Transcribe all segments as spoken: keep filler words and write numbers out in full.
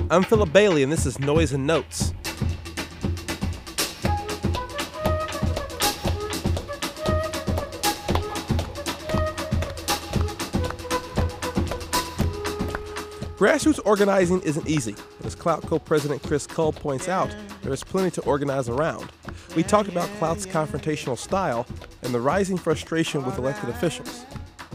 I'm Philip Bailey, and this is Noise and Notes. Grassroots organizing isn't easy, but as Clout co-president Chris Cull points out, there is plenty to organize around. We talked about Clout's confrontational style and the rising frustration with elected officials.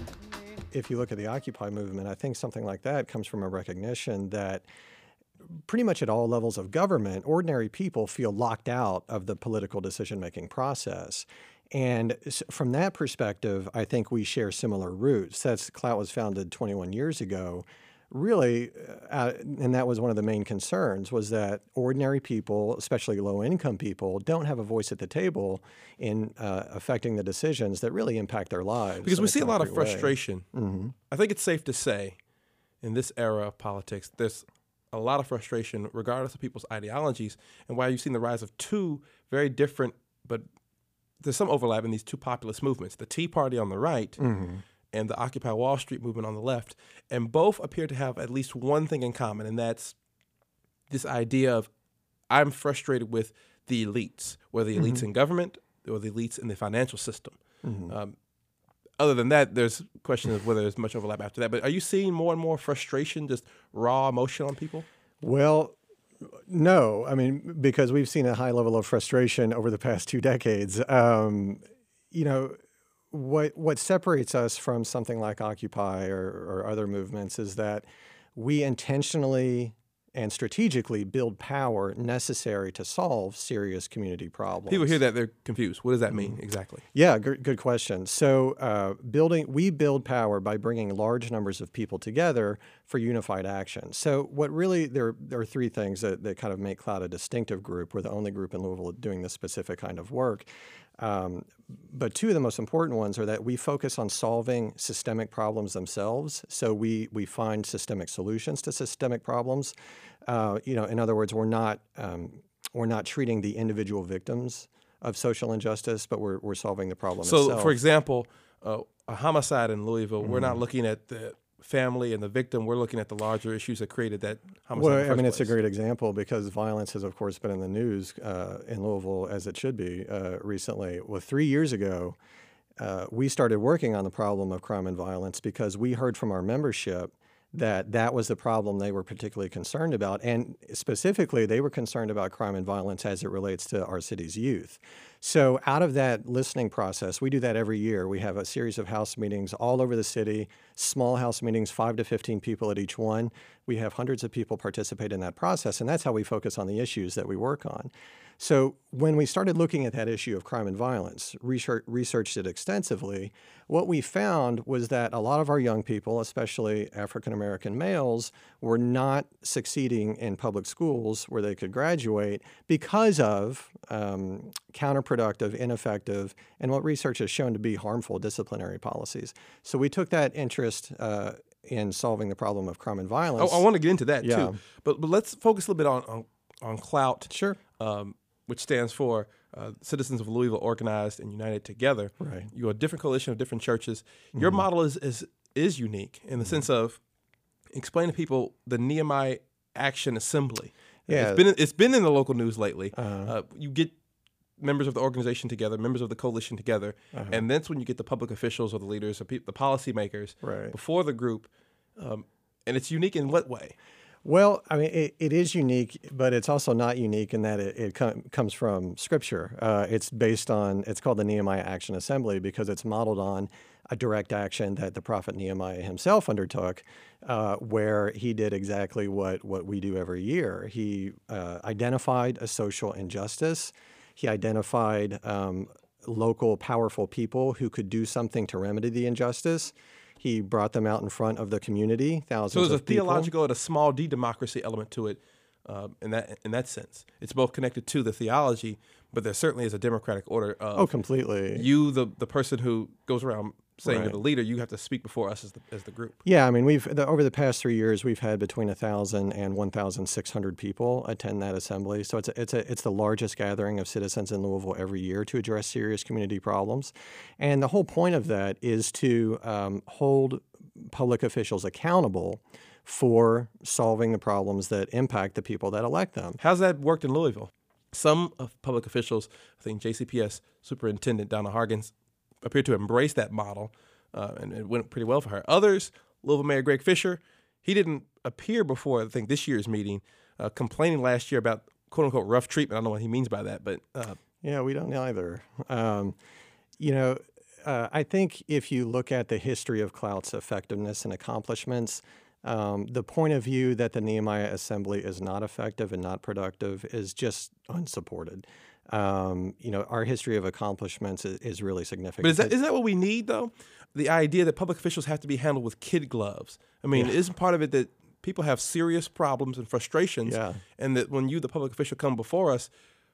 If you look at the Occupy movement, I think something like that comes from a recognition that pretty much at all levels of government, ordinary people feel locked out of the political decision-making process. And from that perspective, I think we share similar roots. That's Clout was founded twenty-one years ago. Really, uh, and that was one of the main concerns, was that ordinary people, especially low-income people, don't have a voice at the table in uh, affecting the decisions that really impact their lives. Because we see a lot of frustration. Mm-hmm. I think it's safe to say, in this era of politics, there's a lot of frustration, regardless of people's ideologies, and why you've seen the rise of two very different, but there's some overlap in these two populist movements, the Tea Party on the right, mm-hmm. and the Occupy Wall Street movement on the left, and both appear to have at least one thing in common, and that's this idea of I'm frustrated with the elites, whether the elites mm-hmm. in government or the elites in the financial system. Mm-hmm. Um, other than that, there's questions of whether there's much overlap after that. But are you seeing more and more frustration, just raw emotion on people? Well, no. I mean, because we've seen a high level of frustration over the past two decades. Um, you know, What what separates us from something like Occupy or, or other movements is that we intentionally and strategically build power necessary to solve serious community problems. People hear that, they're confused. What does that mean exactly? Yeah, good, good question. So uh, building, we build power by bringing large numbers of people together for unified action. So what really, there, there are three things that, that kind of make Clout a distinctive group. We're the only group in Louisville doing this specific kind of work. Um, but two of the most important ones are that we focus on solving systemic problems themselves. So we we find systemic solutions to systemic problems. Uh, you know, in other words, we're not um, we're not treating the individual victims of social injustice, but we're we're solving the problem so, itself. for example, uh, a homicide in Louisville, mm-hmm. we're not looking at the family and the victim, we're looking at the larger issues that created that homicide. Well, in the I mean, first it's a place. great example because violence has, of course, been in the news uh, in Louisville, as it should be, uh, recently. Well, three years ago, uh, we started working on the problem of crime and violence because we heard from our membership that that was the problem they were particularly concerned about. And specifically, they were concerned about crime and violence as it relates to our city's youth. So out of that listening process, we do that every year. We have a series of house meetings all over the city, small house meetings, five to fifteen people at each one. We have hundreds of people participate in that process, and that's how we focus on the issues that we work on. So when we started looking at that issue of crime and violence, research, researched it extensively, what we found was that a lot of our young people, especially African-American males, were not succeeding in public schools where they could graduate because of um, counterproductive, ineffective, and what research has shown to be harmful disciplinary policies. So we took that interest uh, in solving the problem of crime and violence. I, I want to get into that, yeah. too. But, but let's focus a little bit on, on, on Clout. Sure. Um, which stands for uh, Citizens of Louisville Organized and United Together. Right. You're a different coalition of different churches. Your mm-hmm. model is, is is unique in the mm-hmm. sense of explain to people the Nehemiah Action Assembly. Yeah. It's been, it's been in the local news lately. Uh-huh. Uh, you get members of the organization together, members of the coalition together, uh-huh. and that's when you get the public officials or the leaders or pe- the policymakers right. before the group. Um, and it's unique in what way? Well, I mean, it, it is unique, but it's also not unique in that it, it com- comes from Scripture. Uh, it's based on, it's called the Nehemiah Action Assembly because it's modeled on a direct action that the prophet Nehemiah himself undertook, uh, where he did exactly what, what we do every year. He uh, identified a social injustice. He identified um, local powerful people who could do something to remedy the injustice. He brought them out in front of the community, thousands of people. So there's a people. theological and a small d democracy element to it uh, in that in that sense. It's both connected to the theology, but there certainly is a democratic order of oh, completely. You, the the person who goes around saying right. you're the leader, you have to speak before us as the as the group. Yeah, I mean, we've the, over the past three years, we've had between one thousand and one thousand six hundred people attend that assembly. So it's a, it's a, it's the largest gathering of citizens in Louisville every year to address serious community problems. And the whole point of that is to um, hold public officials accountable for solving the problems that impact the people that elect them. How's that worked in Louisville? Some of public officials, I think J C P S Superintendent Donna Hargans, appeared to embrace that model, uh, and it went pretty well for her. Others, Louisville Mayor Greg Fisher, he didn't appear before, I think, this year's meeting, uh, complaining last year about quote-unquote rough treatment. I don't know what he means by that, but... Uh, yeah, we don't either. Um, you know, uh, I think if you look at the history of Clout's effectiveness and accomplishments, um, the point of view that the Nehemiah Assembly is not effective and not productive is just unsupported. Um, you know, our history of accomplishments is, is really significant. But is that, is that what we need, though? The idea that public officials have to be handled with kid gloves. I mean, yeah. Isn't part of it that people have serious problems and frustrations, yeah. and that when you, the public official, come before us,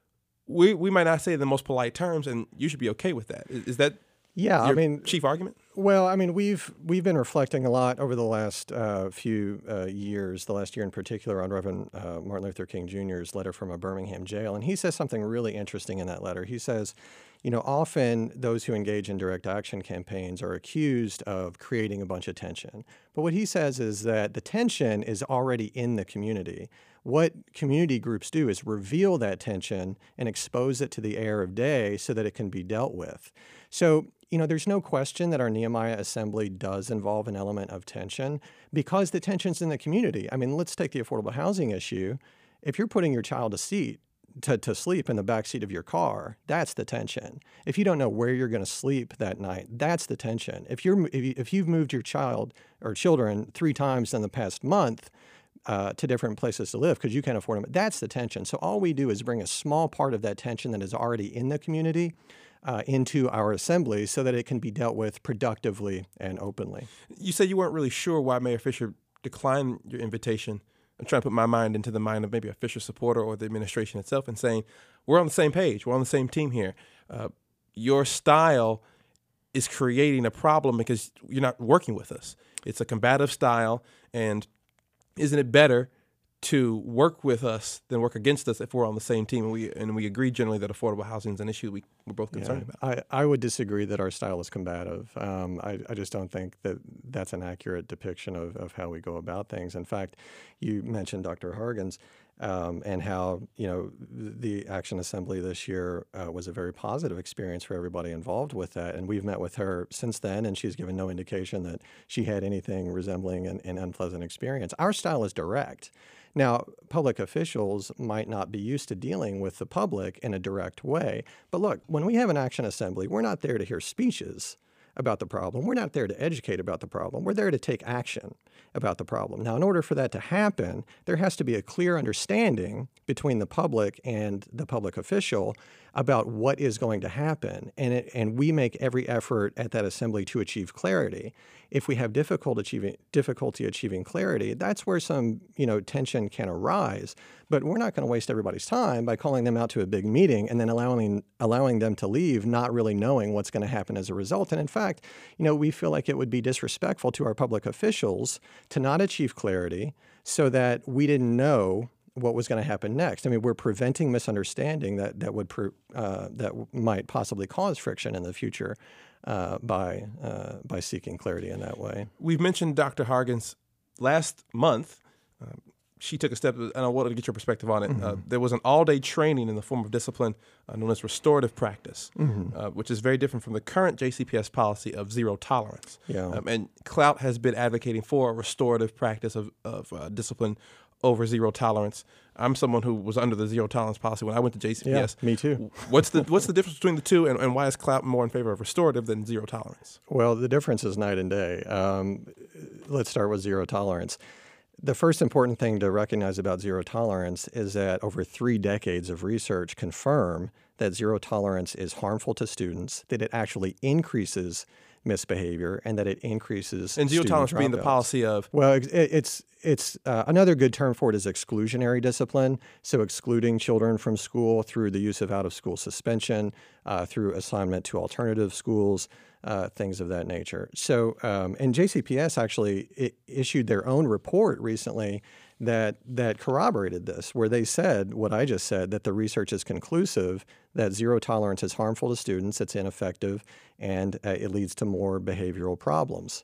we we might not say it in the most polite terms, and you should be okay with that. Is, is that yeah, your I mean, chief argument? Well, I mean, we've we've been reflecting a lot over the last uh, few uh, years, the last year in particular, on Reverend uh, Martin Luther King Junior's letter from a Birmingham jail. And he says something really interesting in that letter. He says, you know, often those who engage in direct action campaigns are accused of creating a bunch of tension. But what he says is that the tension is already in the community. What community groups do is reveal that tension and expose it to the air of day so that it can be dealt with. So, you know, there's no question that our Nehemiah Assembly does involve an element of tension because the tension's in the community. I mean, let's take the affordable housing issue. If you're putting your child to seat, to, to sleep in the back seat of your car, that's the tension. If you don't know where you're going to sleep that night, that's the tension. If you're if, you, if you've moved your child or children three times in the past month uh, to different places to live because you can't afford them, that's the tension. So all we do is bring a small part of that tension that is already in the community Uh, into our assembly so that it can be dealt with productively and openly. You said you weren't really sure why Mayor Fisher declined your invitation. I'm trying to put my mind into the mind of maybe a Fisher supporter or the administration itself and saying, we're on the same page, we're on the same team here. Uh, your style is creating a problem because you're not working with us. It's a combative style, and isn't it better to work with us than work against us if we're on the same team and we and we agree generally that affordable housing is an issue we, we're both concerned yeah, about? I, I would disagree that our style is combative. Um, I, I just don't think that that's an accurate depiction of, of how we go about things. In fact, you mentioned Doctor Hargans um, and how, you know, the Action Assembly this year uh, was a very positive experience for everybody involved with that. And we've met with her since then, and she's given no indication that she had anything resembling an, an unpleasant experience. Our style is direct. Now, public officials might not be used to dealing with the public in a direct way. But look, when we have an Action Assembly, we're not there to hear speeches about the problem. We're not there to educate about the problem. We're there to take action about the problem. Now, in order for that to happen, there has to be a clear understanding between the public and the public official about what is going to happen. And, it, and we make every effort at that assembly to achieve clarity. If we have difficult achieving, difficulty achieving clarity, that's where some you know, tension can arise. But we're not going to waste everybody's time by calling them out to a big meeting and then allowing, allowing them to leave not really knowing what's going to happen as a result. And in fact, you know, we feel like it would be disrespectful to our public officials to not achieve clarity so that we didn't know what was going to happen next. I mean, we're preventing misunderstanding that that would pre, uh, that might possibly cause friction in the future uh, by uh, by seeking clarity in that way. We've mentioned Doctor Hargans last month. Um, she took a step, and I wanted to get your perspective on it. Mm-hmm. Uh, there was an all-day training in the form of discipline uh, known as restorative practice, mm-hmm. uh, which is very different from the current J C P S policy of zero tolerance. Yeah. Um, and Clout has been advocating for a restorative practice of, of uh, discipline over zero tolerance. I'm someone who was under the zero tolerance policy when I went to J C P S. Yeah, me too. What's the what's the difference between the two, and, and why is Clout more in favor of restorative than zero tolerance? Well, the difference is night and day. Um, let's start with zero tolerance. The first important thing to recognize about zero tolerance is that over three decades of research confirm that zero tolerance is harmful to students, that it actually increases misbehavior, and that it increases and zero tolerance being the dropouts. Policy of well it, it's it's uh, another good term for it is exclusionary discipline, so excluding children from school through the use of out-of-school suspension, uh, through assignment to alternative schools, uh, things of that nature. So um, and J C P S actually it issued their own report recently that that corroborated this, where they said what I just said, that the research is conclusive that zero tolerance is harmful to students, it's ineffective, and uh, it leads to more behavioral problems.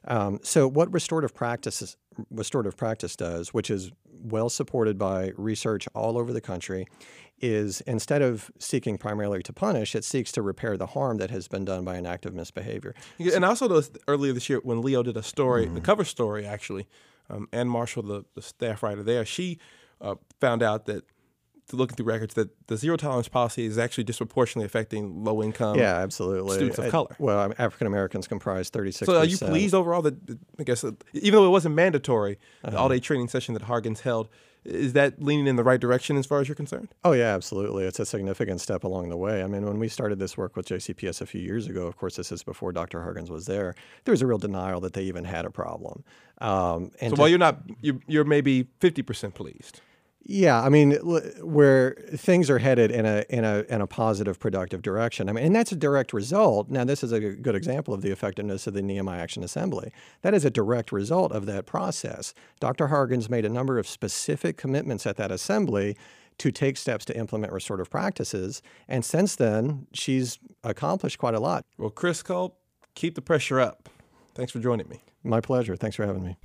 Um, so what restorative practice restorative practice does, which is well supported by research all over the country, is instead of seeking primarily to punish, it seeks to repair the harm that has been done by an act of misbehavior. Yeah, and I also noticed earlier this year when Leo did a story, mm-hmm. the cover story actually, um, Ann Marshall, the, the staff writer there, she uh, found out that, looking through records, that the zero tolerance policy is actually disproportionately affecting low income yeah, absolutely. students of I, color. Well, I mean, African Americans comprise thirty-six percent. So are you pleased overall that, I guess, uh, even though it wasn't mandatory, uh-huh. the all-day training session that Hargan's held, is that leaning in the right direction as far as you're concerned? Oh, yeah, absolutely. It's a significant step along the way. I mean, when we started this work with J C P S a few years ago, of course, this is before Doctor Hargan's was there, there was a real denial that they even had a problem. Um, and so to, while you're not, you're, you're maybe fifty percent pleased. Yeah, I mean, where things are headed in a in a in a positive, productive direction. I mean, and that's a direct result. Now, this is a good example of the effectiveness of the Nehemiah Action Assembly. That is a direct result of that process. Doctor Hargan's made a number of specific commitments at that assembly to take steps to implement restorative practices, and since then, she's accomplished quite a lot. Well, Chris Culp, keep the pressure up. Thanks for joining me. My pleasure. Thanks for having me.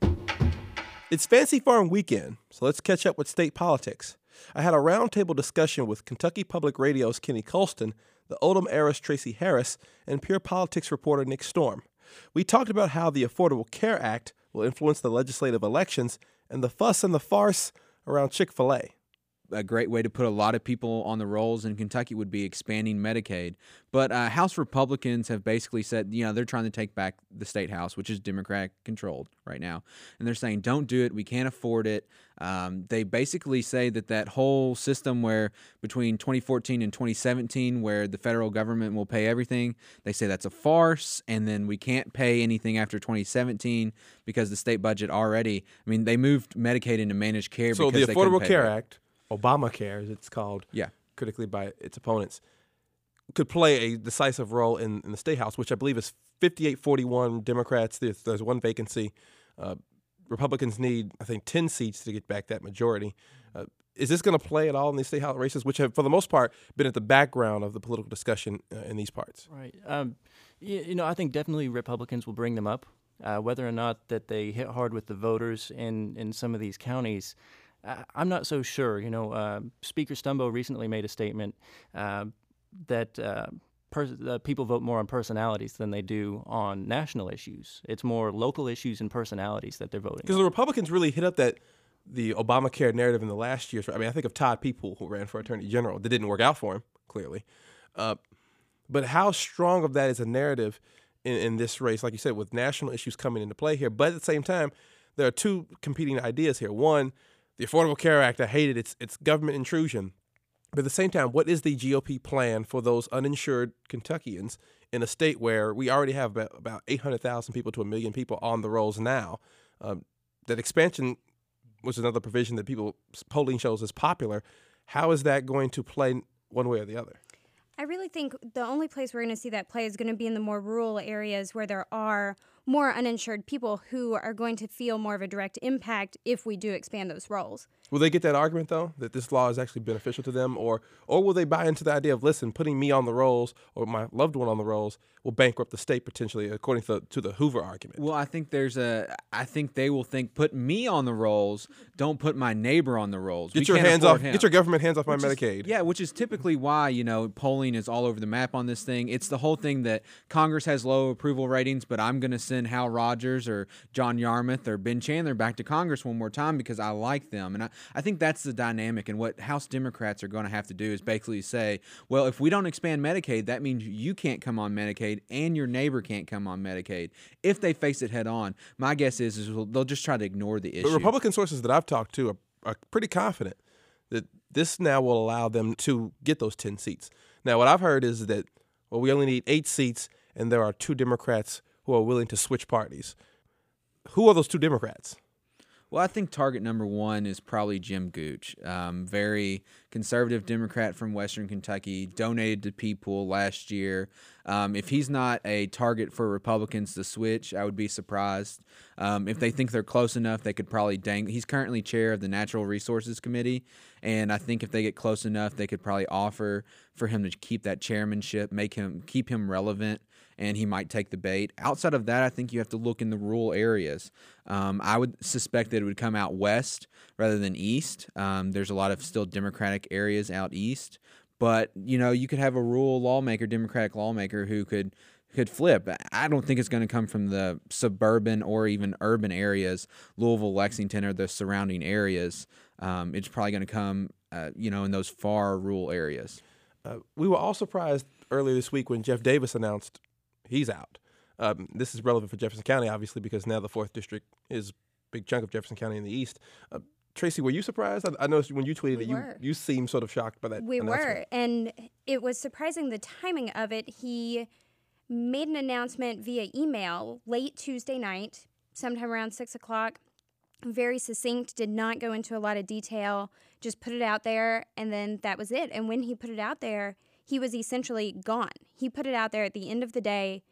It's Fancy Farm weekend, so let's catch up with state politics. I had a roundtable discussion with Kentucky Public Radio's Kenny Colston, the Oldham Era's Tracy Harris, and Pure Politics reporter Nick Storm. We talked about how the Affordable Care Act will influence the legislative elections and the fuss and the farce around Chick-fil-A. A great way to put a lot of people on the rolls in Kentucky would be expanding Medicaid. But uh, House Republicans have basically said, you know, they're trying to take back the state house, which is Democrat-controlled right now. And they're saying, don't do it. We can't afford it. Um, they basically say that that whole system where between twenty fourteen and twenty seventeen, where the federal government will pay everything, they say that's a farce. And then we can't pay anything after twenty seventeen because the state budget already, I mean, they moved Medicaid into managed care. So because the they couldn't Affordable pay Care back. Act, Obamacare, as it's called, yeah, critically by its opponents, could play a decisive role in, in the state house, which I believe is fifty-eight forty-one Democrats. There's, there's one vacancy. Uh, Republicans need, I think, ten seats to get back that majority. Uh, is this going to play at all in these state house races, which have, for the most part, been at the background of the political discussion uh, in these parts? Right. Um, you, you know, I think definitely Republicans will bring them up. Uh, whether or not that they hit hard with the voters in, in some of these counties, uh, I'm not so sure. You know, uh, Speaker Stumbo recently made a statement uh, that uh, pers- uh, people vote more on personalities than they do on national issues. It's more local issues and personalities that they're voting. Because the Republicans really hit up that the Obamacare narrative in the last years. I mean, I think of Todd People, who ran for Attorney General. That didn't work out for him, clearly. Uh, but how strong of that is a narrative in, in this race, like you said, with national issues coming into play here. But at the same time, there are two competing ideas here. One, the Affordable Care Act, I hated its its government intrusion. But at the same time, what is the G O P plan for those uninsured Kentuckians in a state where we already have about, about eight hundred thousand people to a million people on the rolls now? Um, that expansion was another provision that people, polling shows is popular. How is that going to play one way or the other? I really think the only place we're going to see that play is going to be in the more rural areas where there are more uninsured people who are going to feel more of a direct impact if we do expand those roles. Will they get that argument, though, that this law is actually beneficial to them? Or or will they buy into the idea of, listen, putting me on the rolls or my loved one on the rolls will bankrupt the state potentially, according to the, to the Hoover argument? Well, I think there's a – I think they will think, put me on the rolls, don't put my neighbor on the rolls. Get We your can't hands afford off. him. Get your government hands off my Which is- Medicaid. Yeah, which is typically why, you know, polling is all over the map on this thing. It's the whole thing that Congress has low approval ratings, but I'm going to send Hal Rogers or John Yarmouth or Ben Chandler back to Congress one more time because I like them. And I, I think that's the dynamic. And what House Democrats are going to have to do is basically say, well, if we don't expand Medicaid, that means you can't come on Medicaid and your neighbor can't come on Medicaid. If they face it head on, my guess is, is they'll just try to ignore the issue. But Republican sources that I've talked to are, are pretty confident that this now will allow them to get those ten seats. Now, what I've heard is that, well, we only need eight seats, and there are two Democrats who are willing to switch parties. Who are those two Democrats? Well, I think target number one is probably Jim Gooch, um, very conservative Democrat from Western Kentucky, donated to P-Pool last year. Um, if he's not a target for Republicans to switch, I would be surprised. Um, if they think they're close enough, they could probably dang. He's currently chair of the Natural Resources Committee, and I think if they get close enough, they could probably offer for him to keep that chairmanship, make him keep him relevant, and he might take the bait. Outside of that, I think you have to look in the rural areas. Um, I would suspect that it would come out west rather than east. Um, there's a lot of still Democratic areas out east. But, you know, you could have a rural lawmaker, Democratic lawmaker, who could could flip. I don't think it's going to come from the suburban or even urban areas, Louisville, Lexington, or the surrounding areas. Um, it's probably going to come, uh, you know, in those far rural areas. Uh, we were all surprised earlier this week when Jeff Davis announced he's out. Um, this is relevant for Jefferson County, obviously, because now the fourth District is a big chunk of Jefferson County in the east. Uh, Tracy, were you surprised? I, I noticed when you tweeted We it, you, were. you seemed sort of shocked by that We announcement. were, and it was surprising the timing of it. He made an announcement via email late Tuesday night, sometime around six o'clock. Very succinct, did not go into a lot of detail, just put it out there, and then that was it. And when he put it out there, he was essentially gone. He put it out there at the end of the day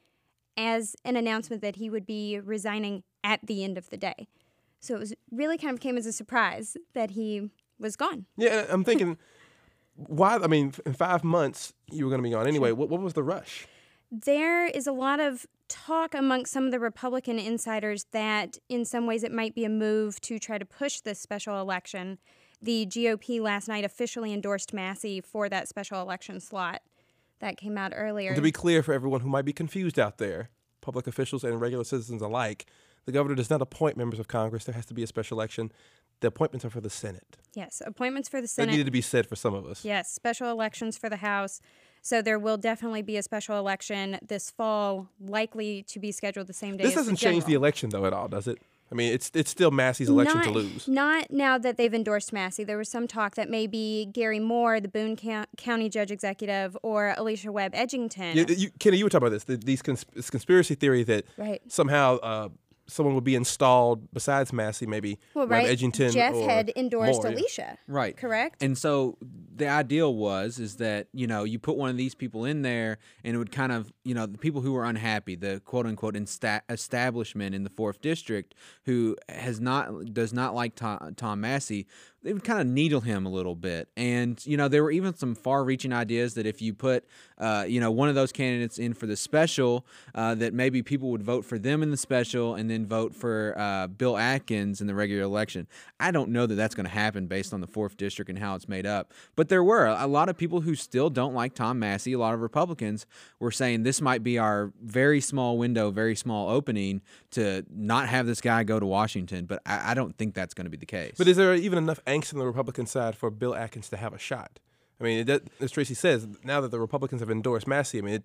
as an announcement that he would be resigning at the end of the day. So it was really kind of came as a surprise that he was gone. Yeah, and I'm thinking, why? I mean, in five months, you were going to be gone anyway. What, what was the rush? There is a lot of talk amongst some of the Republican insiders that in some ways it might be a move to try to push this special election. The G O P last night officially endorsed Massey for that special election slot. That came out earlier. And to be clear for everyone who might be confused out there, public officials and regular citizens alike, the governor does not appoint members of Congress. There has to be a special election. The appointments are for the Senate. Yes, appointments for the That Senate. needed to be said for some of us. Yes, special elections for the House. So there will definitely be a special election this fall, likely to be scheduled the same day This as the doesn't change the general. election, though, at all, does it? I mean, it's it's still Massey's election not, to lose. Not now that they've endorsed Massey. There was some talk that maybe Gary Moore, the Boone Ca- County Judge Executive, or Alicia Webb Edgington. You, you, Kenny, you were talking about this. The, these cons- this conspiracy theory that Right. somehow uh, someone would be installed besides Massey, maybe well, Webb right. Edgington Jeff or had endorsed Moore, yeah. Alicia. Right. Correct? And so the ideal was is that, you know, you put one of these people in there and it would kind of, you know, the people who were unhappy, the quote unquote insta- establishment in the fourth District who has not does not like Tom, Tom Massey, they would kind of needle him a little bit. And, you know, there were even some far-reaching ideas that if you put, uh, you know, one of those candidates in for the special, uh, that maybe people would vote for them in the special and then vote for uh, Bill Atkins in the regular election. I don't know that that's going to happen based on the fourth District and how it's made up. But there were a lot of people who still don't like Tom Massey. A lot of Republicans were saying this might be our very small window, very small opening to not have this guy go to Washington. But I, I don't think that's going to be the case. But is there even enough angst on the Republican side for Bill Atkins to have a shot? I mean, it, as Tracy says, now that the Republicans have endorsed Massey, I mean, it,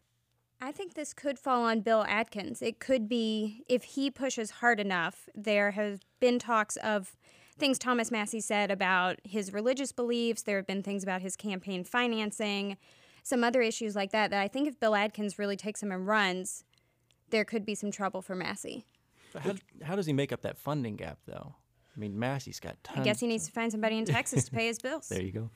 I think this could fall on Bill Atkins. It could be, if he pushes hard enough, there have been talks of things Thomas Massey said about his religious beliefs. There have been things about his campaign financing, some other issues like that, that I think if Bill Atkins really takes him and runs, there could be some trouble for Massey. So how, how does he make up that funding gap, though? I mean, Massey's got tons. I guess he needs to find somebody in Texas to pay his bills. There you go.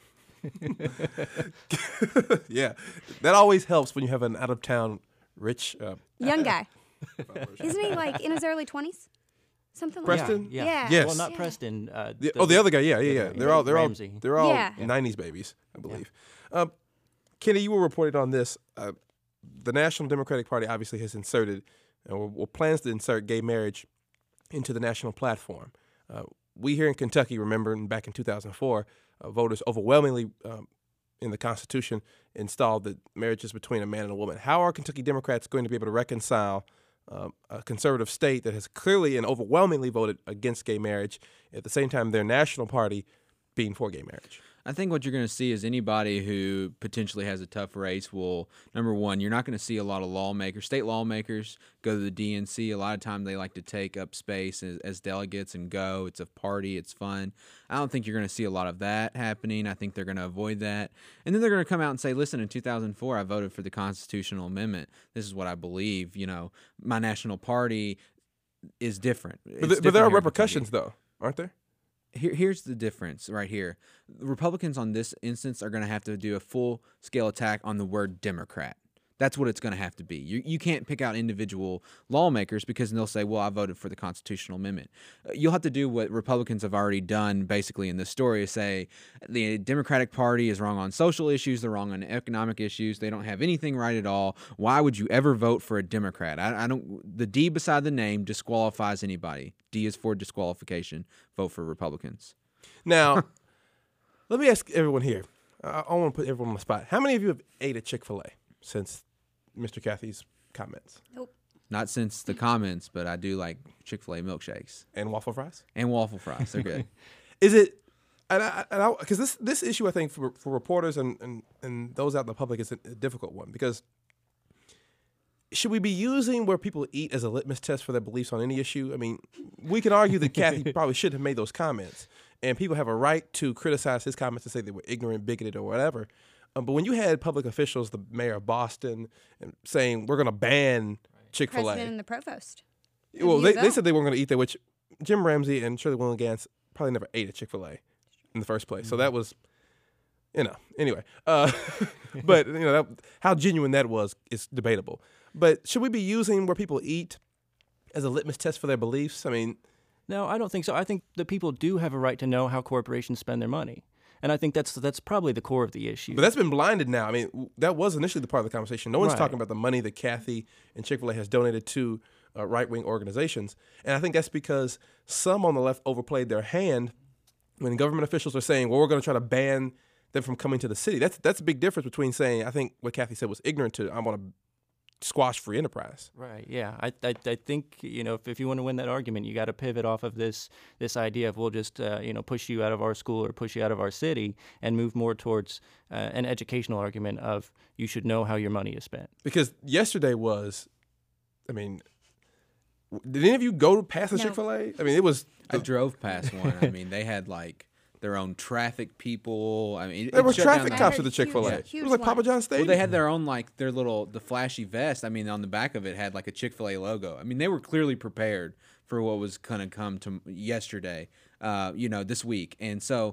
yeah, that always helps when you have an out-of-town rich uh, Young guy. Isn't he like in his early twenties? Something like Preston? Yeah. Yeah. Yes. Well, not Yeah. Preston. Uh, The, oh, the other guy, yeah, yeah, yeah. They're all, they're Ramsey. all, they're all Yeah. nineties babies, I believe. Um, Kenny, you were reported on this. Uh, the National Democratic Party obviously has inserted, uh, or, or plans to insert gay marriage into the national platform. Uh, we here in Kentucky, remember, back in two thousand four, uh, voters overwhelmingly um, in the Constitution installed that marriage is between a man and a woman. How are Kentucky Democrats going to be able to reconcile Um, a conservative state that has clearly and overwhelmingly voted against gay marriage, at the same time their national party being for gay marriage? I think what you're going to see is anybody who potentially has a tough race will, number one, you're not going to see a lot of lawmakers, state lawmakers go to the D N C. A lot of times they like to take up space as, as delegates and go. It's a party. It's fun. I don't think you're going to see a lot of that happening. I think they're going to avoid that. And then they're going to come out and say, listen, in two thousand four, I voted for the constitutional amendment. This is what I believe. You know, my national party is different. But, It's th- but different there are here in repercussions, Kentucky. though, aren't there? Here, here's the difference right here. The Republicans on this instance are going to have to do a full-scale attack on the word Democrat. That's what it's going to have to be. You you can't pick out individual lawmakers because they'll say, well, I voted for the constitutional amendment. Uh, you'll have to do what Republicans have already done basically in this story, is say the Democratic Party is wrong on social issues, they're wrong on economic issues, they don't have anything right at all. Why would you ever vote for a Democrat? I, I don't. The D beside the name disqualifies anybody. D is for disqualification. Vote for Republicans. Now, let me ask everyone here. I, I want to put everyone on the spot. How many of you have ate at Chick-fil-A since Mister Cathy's comments? Nope. Not since the comments, but I do like Chick-fil-A milkshakes And waffle fries? and waffle fries. They're good. Is it, and I, and because this this issue, I think, for for reporters and, and, and those out in the public is a, a difficult one, because should we be using where people eat as a litmus test for their beliefs on any issue? I mean, we can argue that Cathy probably should have made those comments, and people have a right to criticize his comments and say they were ignorant, bigoted, or whatever. Um, but when you had public officials, the mayor of Boston, and saying we're going to ban Chick-fil-A. President and the provost. Well, of they, U of they L. said they weren't going to eat there, which Jim Ramsey and Shirley William Gantz probably never ate at Chick-fil-A in the first place. Mm-hmm. So that was, you know, anyway. Uh, but, you know, that, how genuine that was is debatable. But should we be using where people eat as a litmus test for their beliefs? I mean, No, I don't think so. I think that people do have a right to know how corporations spend their money. And I think that's that's probably the core of the issue. but that's been blinded now. I mean, that was initially the part of the conversation. No one's Right. talking about the money that Cathy and Chick-fil-A has donated to uh, right-wing organizations. And I think that's because some on the left overplayed their hand when government officials are saying, well, we're going to try to ban them from coming to the city. That's that's a big difference between saying, I think what Cathy said was ignorant to, I want to squash free enterprise. Right. Yeah. I, I I think, you know, if, if you want to win that argument, you got to pivot off of this this idea of we'll just uh, you know push you out of our school or push you out of our city and move more towards uh, an educational argument of you should know how your money is spent. Because yesterday was, I mean, w- did any of you go past the No. Chick-fil-A? I mean, it was, I drove past one. I mean, they had like their own traffic people. I mean, it, there it were shut down traffic the- cops I at the heard Chick-fil-A. huge- It huge was like Papa lines. John's Stadium. Well, they had their own like their little the flashy vest. I mean, on the back of it had like a Chick-fil-A logo. I mean, they were clearly prepared for what was going to come to yesterday. Uh, you know, this week, and so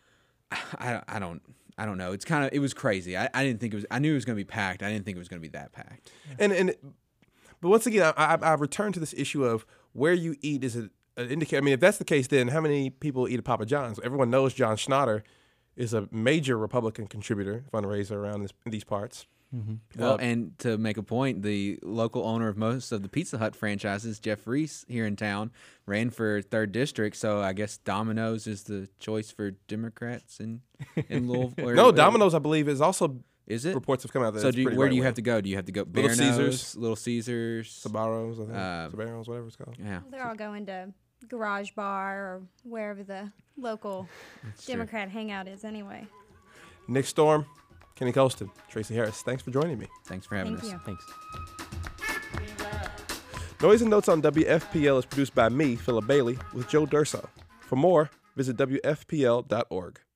I, I don't. I don't know. It's kind of it was crazy. I, I didn't think it was. I knew it was going to be packed. I didn't think it was going to be that packed. And and but once again, I, I, I return to this issue of where you eat is an indicator. I mean, if that's the case, then how many people eat at Papa John's? Everyone knows John Schnatter is a major Republican contributor, fundraiser around this, these parts. Well, Uh, and to make a point, the local owner of most of the Pizza Hut franchises, Jeff Reese, here in town, ran for third district. So I guess Domino's is the choice for Democrats in in Louisville. or- no, Domino's, I believe, is also is it? reports have come out that So it's do you, pretty where do you right-wing. have to go? Do you have to go Little Bear Caesars. Nose, Little Caesars? Sabaros, I think. Uh, Sabaros, whatever it's called. Yeah, They're all going to Garage Bar or wherever the local true. Democrat hangout is anyway. Nick Storm, Kenny Colston, Tracy Harris, thanks for joining me. Thanks for having Thank us. you. Thanks. Noise and Notes on W F P L is produced by me, Philip Bailey, with Joe Durso. For more, visit W F P L dot org.